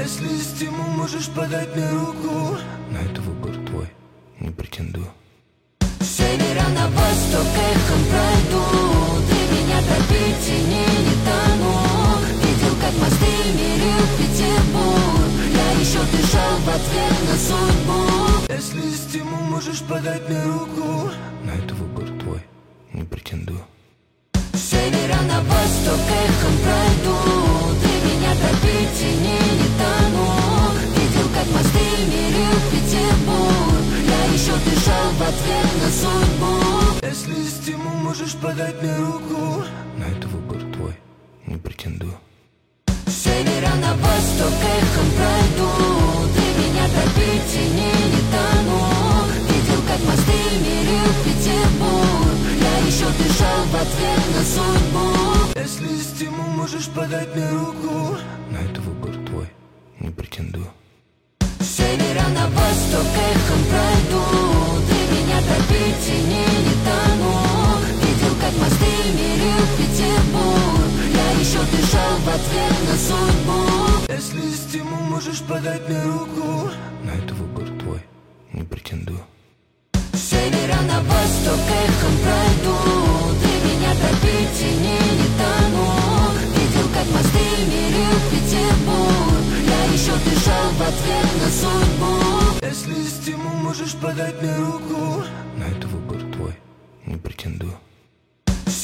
Если есть ему, можешь подать мне руку. На это выбор твой, не претендую. С севера на восток эхом пройду. Ты меня топить и не тону. Видел, как мосты мирил Петербург. Я еще дышал в ответ на судьбу. Если есть ему, можешь подать мне руку. На это выбор твой, не претендую. С севера на восток эхом пройду. Ты меня топить и не тону. Видел, как мосты мирил Петербург. Я еще дышал в ответ на судьбу. Если есть ему, можешь подать мне руку. На это выбор твой, не претендую. С севера на восток эхом пройду. Ты меня топить и не тону. Видел, как мосты мирил Петербург. Я еще дышал в ответ на судьбу. Если есть ему, можешь подать мне руку. На это выбор твой, не претендую. С севера на восток эхом пройду. Ты меня топить и не тону. Видел, как мосты мирил Петербург. Я еще дышал в ответ на судьбу. Если есть ему, можешь подать мне руку. На это выбор твой, не претендую. С севера на восток эхом пройду. Ты меня топить и не тону. Видел, как мосты мирил Петербург. Я еще дышал в ответ на судьбу. Если есть ему, можешь подать мне руку. На это выбор твой, не претендую.